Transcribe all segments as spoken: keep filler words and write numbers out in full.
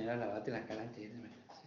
general Abate la cara tiene. Sí.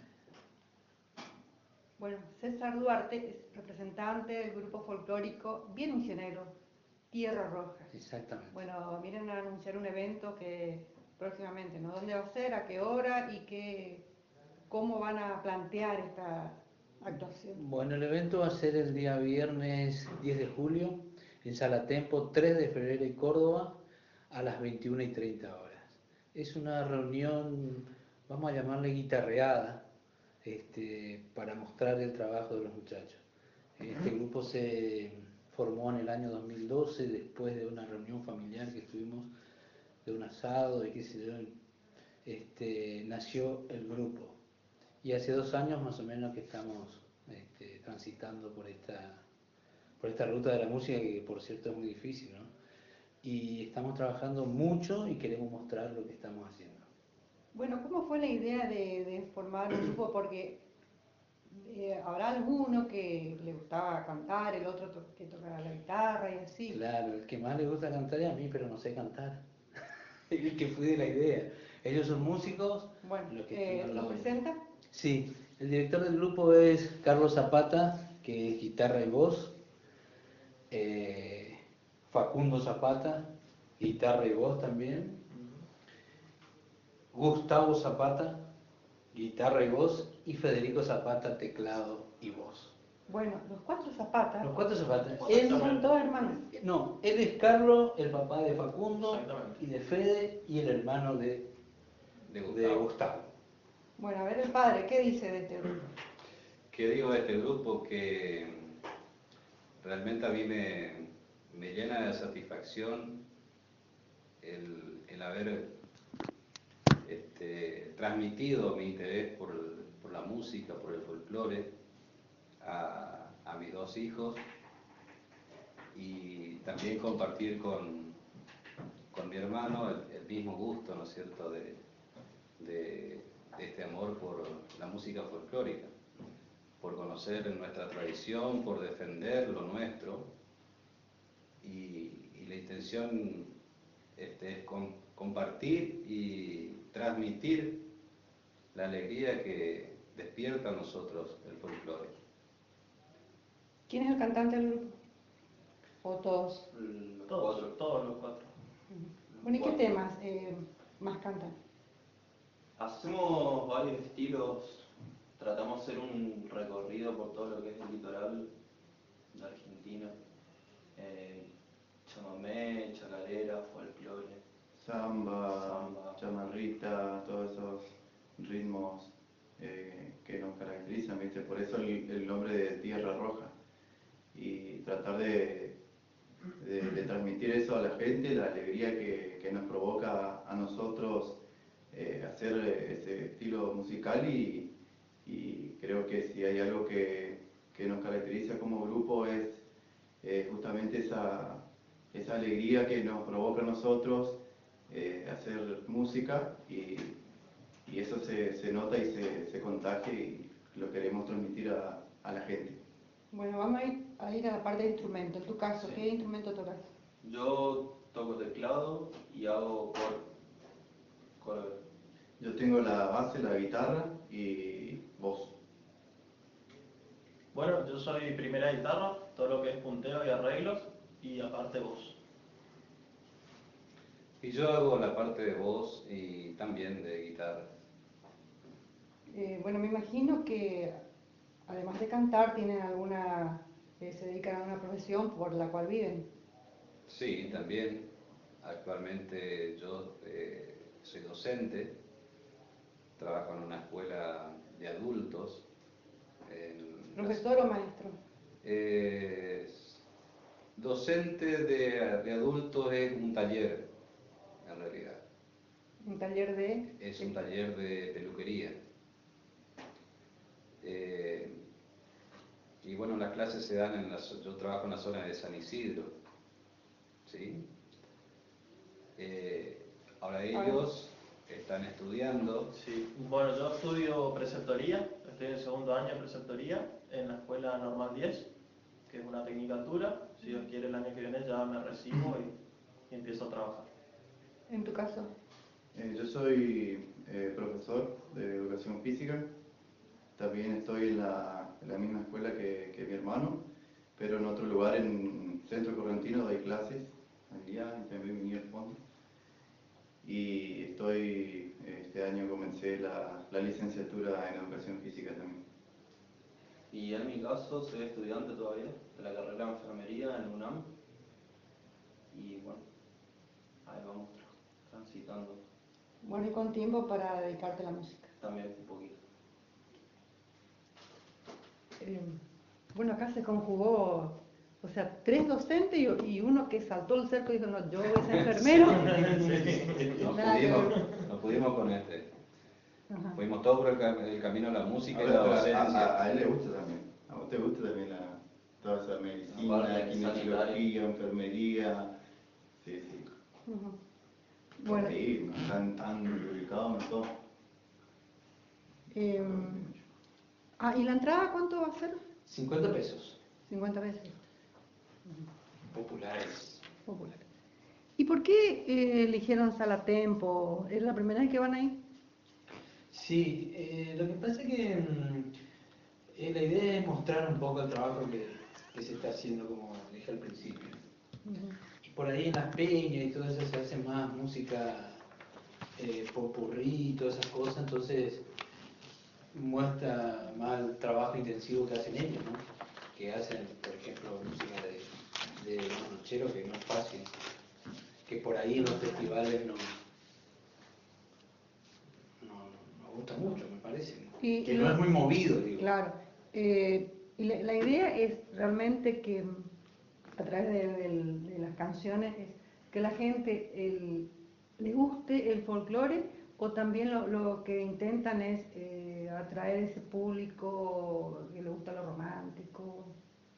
Bueno, César Duarte es representante del grupo folclórico bien misionero, Tierra Roja. Exactamente. Bueno, vienen a anunciar un evento que próximamente, ¿no? ¿Dónde va a ser? ¿A qué hora? ¿Y qué, cómo van a plantear esta actuación? Bueno, el evento va a ser el día viernes diez de julio en Sala Tempo, tres de febrero y Córdoba, a las veintiuna y treinta horas. Es una reunión, vamos a llamarle guitarreada, este, para mostrar el trabajo de los muchachos. Este grupo se formó en el año dos mil doce, después de una reunión familiar que estuvimos, de un asado, de qué sé yo, este, nació el grupo. Y hace dos años más o menos que estamos este, transitando por esta, por esta ruta de la música, que por cierto es muy difícil, ¿no? Y estamos trabajando mucho y queremos mostrar lo que estamos haciendo. Bueno, ¿cómo fue la idea de, de formar un grupo? Porque eh, habrá alguno que le gustaba cantar, el otro to que tocara la guitarra y así. Claro, el que más le gusta cantar es a mí, pero no sé cantar. El que fui de la idea. Ellos son músicos. Bueno, Los que eh, están al ¿los lado. presenta? Sí, el director del grupo es Carlos Zapata, que es guitarra y voz. Eh, Facundo Zapata, guitarra y voz también. Gustavo Zapata, guitarra y voz. Y Federico Zapata, teclado y voz. Bueno, los cuatro Zapatas. Los cuatro Zapatas. Él son dos hermanos. No, él es Carlos, el papá de Facundo y de Fede, y el hermano de, de, Gustavo. de Gustavo. Bueno, a ver el padre, ¿qué dice de este grupo? ¿Qué digo de este grupo? Que realmente a mí me, me llena de satisfacción el, el haber este, transmitido mi interés por, el, por la música, por el folclore a, a mis dos hijos, y también compartir con, con mi hermano el, el mismo gusto, ¿no es cierto?, de, de, de este amor por la música folclórica, por conocer nuestra tradición, por defender lo nuestro, y, y la intención este, es con, compartir y transmitir la alegría que despierta a nosotros el folclore. ¿Quién es el cantante del grupo? ¿O todos? Los Todos, cuatro. todos los cuatro. Uh-huh. Bueno, ¿y qué temas eh, más cantan? Hacemos varios estilos, tratamos de hacer un recorrido por todo lo que es el litoral de Argentina. Eh, chamamé, chacarera, folclore, Samba, samba, chamarrita, todos esos ritmos eh, que nos caracterizan, ¿viste? Por eso el, el nombre de Tierra Roja. Y tratar de, de, de transmitir eso a la gente, la alegría que, que nos provoca a nosotros eh, hacer ese estilo musical, y, y creo que si hay algo que, que nos caracteriza como grupo es eh, justamente esa, esa alegría que nos provoca a nosotros eh, hacer música, y, y eso se, se nota y se, se contagia, y lo queremos transmitir a, a la gente. Bueno, vamos a ir, a ir a la parte de instrumento. En tu caso, Sí. ¿qué instrumento tocas? Yo toco teclado y hago coro. coro. Yo tengo la base, la guitarra y voz. Bueno, yo soy primera guitarra, todo lo que es punteo y arreglos, y aparte voz. Y yo hago la parte de voz y también de guitarra. Eh, bueno, me imagino que además de cantar, tienen alguna, eh, se dedican a una profesión por la cual viven. Sí, también. Actualmente yo eh, soy docente, trabajo en una escuela de adultos. En ¿Profesor las, o maestro? eh, docente de, de adultos es un taller, en realidad. Un taller de... Es un taller de peluquería. Eh, y bueno, las clases se dan en la, yo trabajo en la zona de San Isidro, ¿sí? Eh, ahora ellos están estudiando. Sí, bueno, yo estudio preceptoría, estoy en segundo año de preceptoría en la Escuela Normal diez, que es una tecnicatura. Si Dios quiere, el año que viene ya me recibo y, y empiezo a trabajar. ¿En tu caso? Eh, yo soy eh, profesor de educación física. También estoy en la, en la misma escuela que, que mi hermano, pero en otro lugar, en Centro Correntino, doy clases allá, y también vine al fondo. Y estoy, este año comencé la, la licenciatura en educación física también. Y en mi caso, soy estudiante todavía de la carrera de enfermería en UNAM. Y bueno, ahí vamos tra- transitando Bueno, y con tiempo para dedicarte a la música. también un poquito. Eh, bueno, acá se conjugó, o sea, tres docentes y, y uno que saltó el cerco y dijo, no, yo voy a ser enfermero. Nos Nada que pudimos, ver. nos pudimos con este. Ajá. Fuimos todos por el, cam- el camino a la música y Ahora, la pero a, docencia. a- a él le gusta también. A vos te gusta también la, toda esa La medicina, parte kinesiología, enfermería. Sí, sí. Ujú. Por Bueno, ahí, están tan ubicados en todo. eh, ah, ¿y la entrada cuánto va a ser? cincuenta pesos cincuenta veces. populares. Popular. ¿Y por qué eh, eligieron Sala Tempo? ¿Es la primera vez que van ahí? Sí, eh, lo que pasa es que mm, eh, la idea es mostrar un poco el trabajo que, que se está haciendo, como dije al principio. Ujú. Y por ahí en las peñas y todo eso se hace más música eh, popurrí y todas esas cosas, entonces muestra más el trabajo intensivo que hacen ellos, ¿no? Que hacen, por ejemplo, música de, de los nocheros, que no es fácil, que por ahí en los festivales no, no, no gusta mucho, me parece, ¿no? Y- Que y no lo- es muy movido, digo. Claro. Eh, y la, la idea es realmente que mm, a través de, del- de las canciones es que la gente el- le guste el folclore o también lo, lo que intentan es eh, atraer ese público que le gusta lo romántico.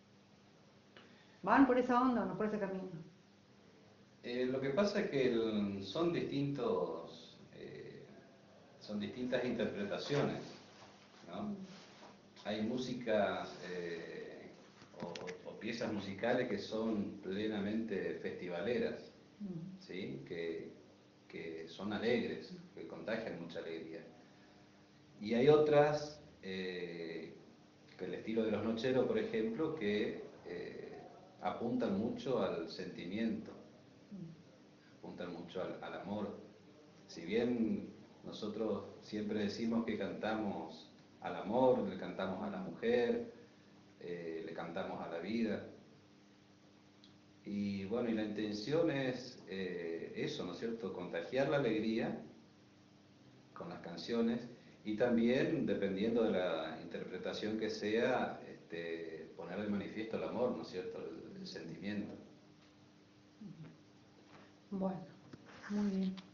¿Van por esa onda o no por ese camino? Eh, lo que pasa es que el- son distintos, eh, son distintas interpretaciones, ¿no? Hay músicas eh, o, o piezas musicales que son plenamente festivaleras, Mm. ¿sí? Que, que son alegres, que contagian mucha alegría. Y hay otras, eh, que el estilo de los nocheros, por ejemplo, que eh, apuntan mucho al sentimiento, apuntan mucho al, al amor. Si bien nosotros siempre decimos que cantamos al amor, le cantamos a la mujer, eh, le cantamos a la vida. Y bueno, y la intención es eh, eso, ¿no es cierto? Contagiar la alegría con las canciones y también, dependiendo de la interpretación que sea, este, poner de manifiesto el amor, ¿no es cierto? El, el sentimiento. Bueno, muy bien.